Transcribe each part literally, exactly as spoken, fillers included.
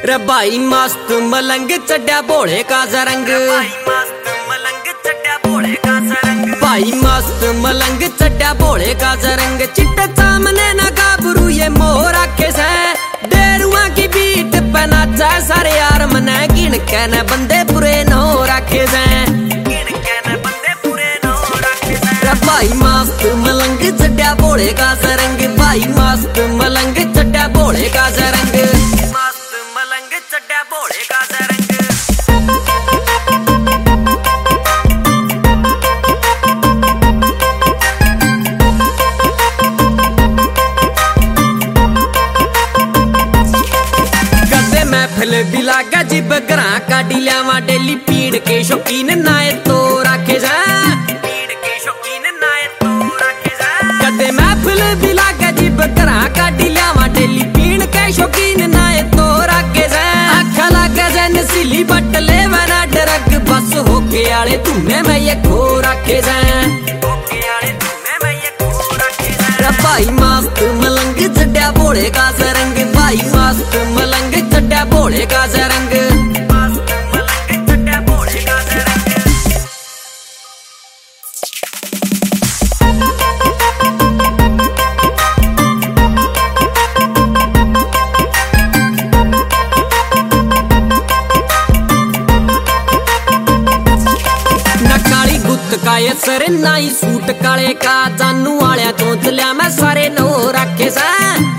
रे भाई मस्त मलंग चढ़ा भोले का रंग, भाई मस्त मलंग चढ़ा भोले का रंग। चिट्टे सामने ना गाभरू ये मोर आखे से, डेरुआ की बीट पे नाचा सारे यार मने गिन के न बंदे पूरे नो रखे से। रे भाई मस्त मलंग चढ़ा भोले का रंग, भाई मस्त मलंग चढ़ा भोले का रंग, मस्त मलंग चढ़ा भोले का रंग। महफिल भी लागा जिब घरा काटी लियावा डेली, पीड़ के शौकीन नाए तो रखे जा, पीड़ के शौकीन नाए तो रखे जा। कदे महफिल भी लागा जिब घरा काटी लियावा डेली, पीड़ के शौकीन नाए तो रखे जा। आखा लागा जैन सिली बट ले वना डरग, बस होके आले तुम्हें मैं ये खो रखे जा, होके आले तुम्हें मैं ये खो रखे जा। भाई मस्त मलंग चढ़ा भोले का रंग, भाई मस्त मलंग चढ़ा भोले का रंग, मस्त मलंग चढ़ा भोले का रंग। ना काली गुत्त का ये सर ना ही सूट काले का, जानू वालिया तो चलिया मैं सारे नो रखे सा,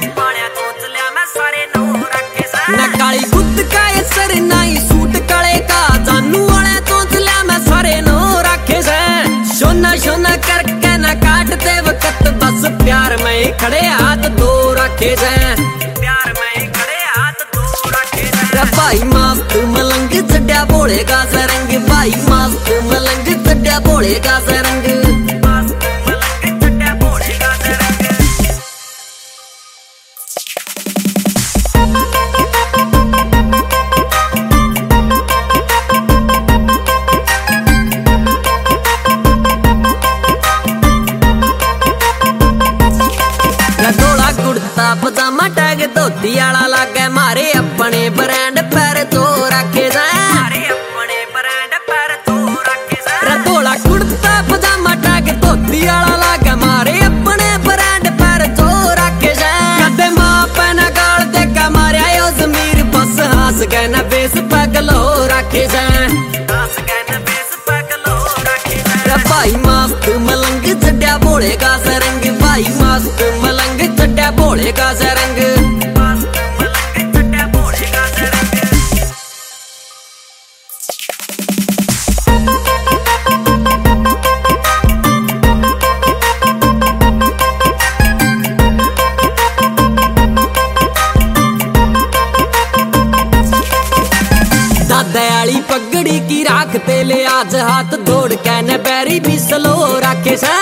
ना काली गुत्त का ये सर ना ही सूट काले का, जानू वाले तो चलिया मैं सारे नो रखे से। शोना शोना करके ना काटते वक्त, बस प्यार में खड़े हाथ दो रखे से, प्यार में खड़े हाथ दो रखे से। भाई मस्त मलंग चढ़ा भोले का रंग, भाई मस्त मलंग चढ़ा भोले का रंग, मस्त मलंग चढ़ा भोले का रंग। धोला कुर्ता पजामा टैग धोती आला लागे, मारे अपने ब्रांड पैर तो रखे जाए, मारे अपने ब्रांड पैर तो रखे जाए। धोला कुर्ता पजामा टैग धोती आला लागे, मारे अपने ब्रांड पैर तो रखे जाए। कदे मां पैना गाल दे का मारे आयो जमीर, बस हंस गए न बेस पगलो रखे जाए, हंस गए न बेस पगलो रखे जाए। भाई मस्त मलंग चढ़ा भोले का रंग, भाई मस्त मलंग चढ़ा भोले का रंग, मस्त मलंग चढ़ा भोले का रंग। दादा आली पगड़ी की राखते ले आज हाथ दौड़ के न बैरी भी स्लो रखे से,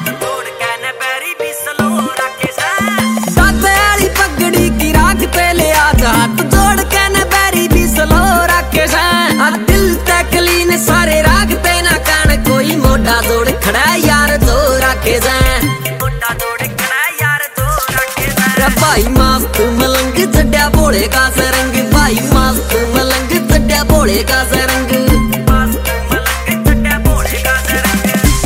हाथ जोड़ के न बैरी भी स्लो रखे से। दिल तकलीन सारे राखते ना कान, कोई मोटा जोड़ खड़ा यार दो रखे से, मोटा जोड़ खड़ा यार दो रखे से। भाई मस्त मलंग चढ़ा भोले का रंग, भाई मस्त मलंग चढ़ा भोले का रंग, मस्त मलंग चढ़ा भोले का रंग।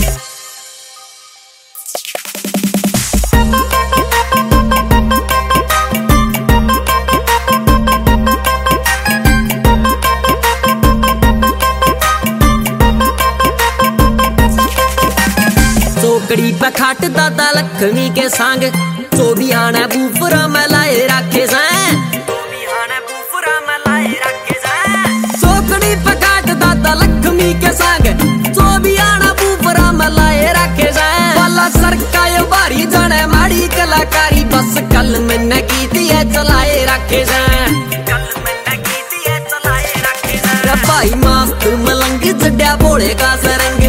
चौकड़ी पे खाट दादा लक्ष्मी के संग, चौबी आना बूफरा में लाए रखे से, चौबी आना बूफरा में लाए रखे से। चौकड़ी पे खाट दादा लक्ष्मी के संग, चौबी आना बूफरा में लाए रखे से। वाला सरका यो बारी जाने माड़ी कलाकारी, बस कल मैंने गीत ये चलाए रखे से, कल मैंने गीत ये चलाए रखे से। भाई मस्त मलंग चढ़ा भोले का रंग,